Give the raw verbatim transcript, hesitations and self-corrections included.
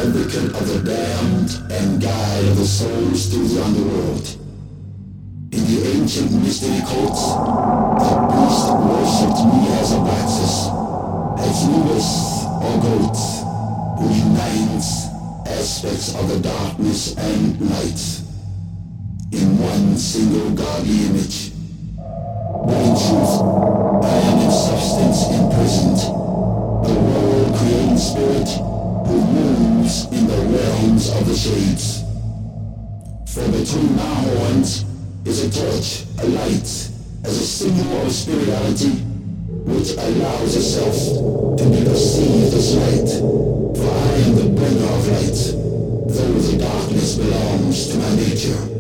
advocate of the damned and guide of the souls through the underworld. In the ancient mystery cults, the beast worshipped me as Abraxas, as Lubis or Goat, who unites aspects of the darkness and light in one single godly image. But in truth, I am in substance imprisoned, the world-creating spirit who moves in the realms of the shades. For between my horns is a torch, a light, as a symbol of spirituality, which allows itself to be perceived as light. For I am the bringer of light, though the darkness belongs to my nature.